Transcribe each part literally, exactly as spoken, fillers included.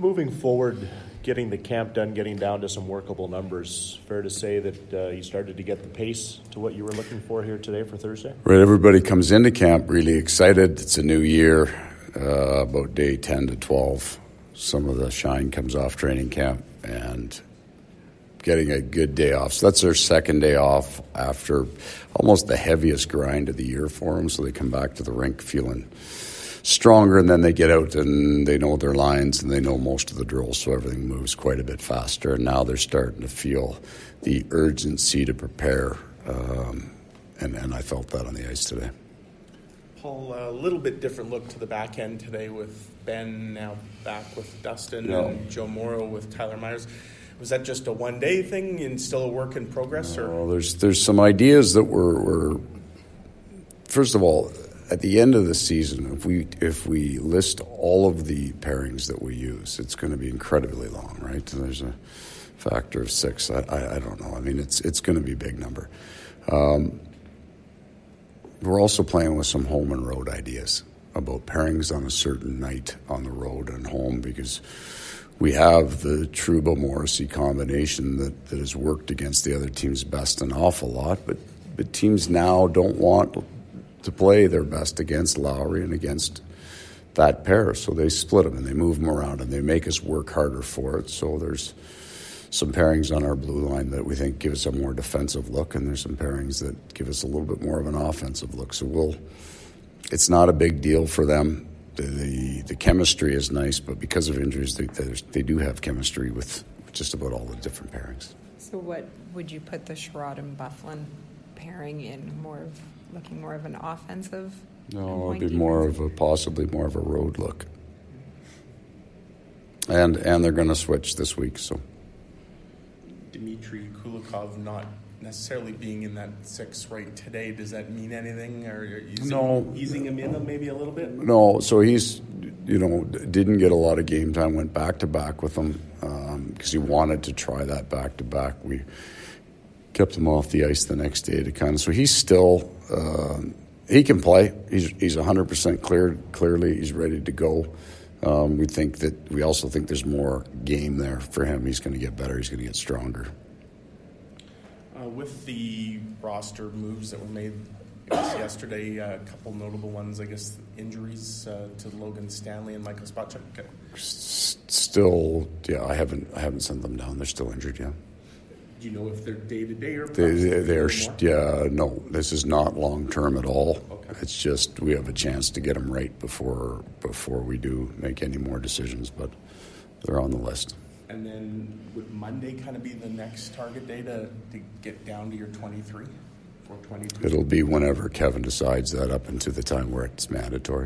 Moving forward, getting the camp done, getting down to some workable numbers, fair to say that uh, you started to get the pace to what you were looking for here today for Thursday? Right, everybody comes into camp really excited. It's a new year, uh, about day ten to twelve. Some of the shine comes off training camp and getting a good day off. So that's their second day off after almost the heaviest grind of the year for them. So they come back to the rink feeling stronger, and then they get out and they know their lines and they know most of the drills, so everything moves quite a bit faster. And now they're starting to feel the urgency to prepare, um, and, and I felt that on the ice today. Paul, a little bit different look to the back end today with Ben now back with Dustin no. and Joe Morrow with Tyler Myers. Was that just a one-day thing and still a work in progress? Or? Well, there's there's some ideas that were, were first of all, at the end of the season, if we if we list all of the pairings that we use, it's going to be incredibly long, right? So there's a factor of six. I, I, I don't know. I mean, it's it's going to be a big number. Um, we're also playing with some home and road ideas about pairings on a certain night on the road and home, because we have the Trouba-Morrissey combination that, that has worked against the other team's best an awful lot, but but teams now don't want to play their best against Lowry and against that pair. So they split them and they move them around and they make us work harder for it. So there's some pairings on our blue line that we think give us a more defensive look, and there's some pairings that give us a little bit more of an offensive look. So we'll, it's not a big deal for them. The the, the chemistry is nice, but because of injuries, they, they do have chemistry with just about all the different pairings. So what would you put the Sherrod and Byfuglien pairing in? More of looking more of an offensive? No, it'd be more of a possibly more of a road look. And and they're going to switch this week. So Dmitry Kulikov not necessarily being in that six right today, does that mean anything? Or are you no, easing him in maybe a little bit? No, so he's, you know, didn't get a lot of game time, went back-to-back with him because um, he wanted to try that back-to-back. We kept him off the ice the next day to kind of, so he's still, uh, he can play. He's he's one hundred percent cleared, clearly. He's ready to go. Um, we think that, we also think there's more game there for him. He's going to get better. He's going to get stronger. Uh, with the roster moves that were made, I guess yesterday, uh, a couple notable ones, I guess injuries uh, to Logan Stanley and Michael Spacek. S- still, yeah, I haven't I haven't sent them down. They're still injured, yeah. Do you know if they're day-to-day or they, they, they're, yeah, no, this is not long-term at all. Okay. It's just we have a chance to get them right before before we do make any more decisions, but they're on the list. And then would Monday kind of be the next target day to, to get down to your twenty-three? four twenty-two? It'll be whenever Kevin decides that, up until the time where it's mandatory.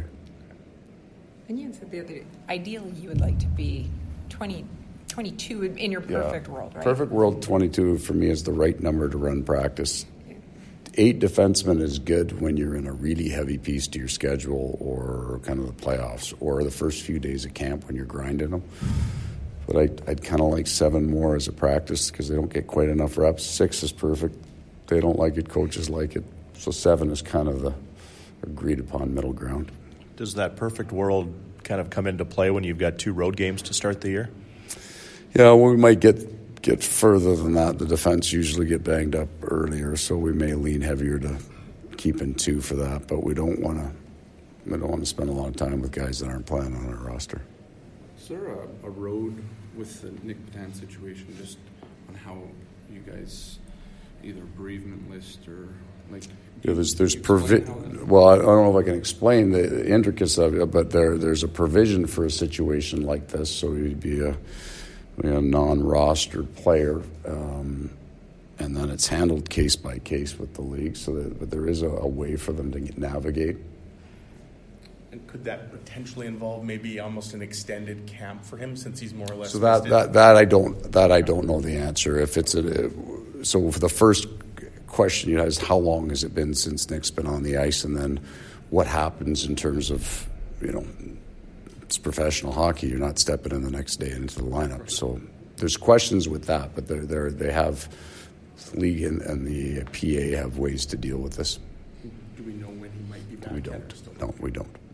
And you had said the other, ideally you would like to be twenty, twenty-two in your perfect yeah. world, right? Perfect world, twenty-two for me is the right number to run practice. Eight defensemen is good when you're in a really heavy piece to your schedule, or kind of the playoffs, or the first few days of camp when you're grinding them. But I'd, I'd kind of like seven more as a practice because they don't get quite enough reps. Six is perfect. They don't like it. Coaches like it. So seven is kind of the agreed upon middle ground. Does that perfect world kind of come into play when you've got two road games to start the year? Yeah, well, we might get get further than that. The defense usually get banged up earlier, so we may lean heavier to keeping two for that. But we don't want to. We don't want to spend a lot of time with guys that aren't playing on our roster. Is there a, a road with the Nick Petan situation, just on how you guys either bereavement list or like? Yeah, there's there's provi- Well, I don't know if I can explain the intricacies of it, but there there's a provision for a situation like this. So you'd be a, a non-rostered player, um, and then it's handled case by case with the league. So that, but there is a, a way for them to get, navigate. And could that potentially involve maybe almost an extended camp for him, since he's more or less? So that, that, that I don't that I don't know the answer. If it's a, so for the first question you have is how long has it been since Nick's been on the ice, and then what happens in terms of, you know, it's professional hockey. You're not stepping in the next day into the lineup. So there's questions with that, but they're, they're, they have league and, and the P A have ways to deal with this. Do we know when he might be back? We don't. No, we don't.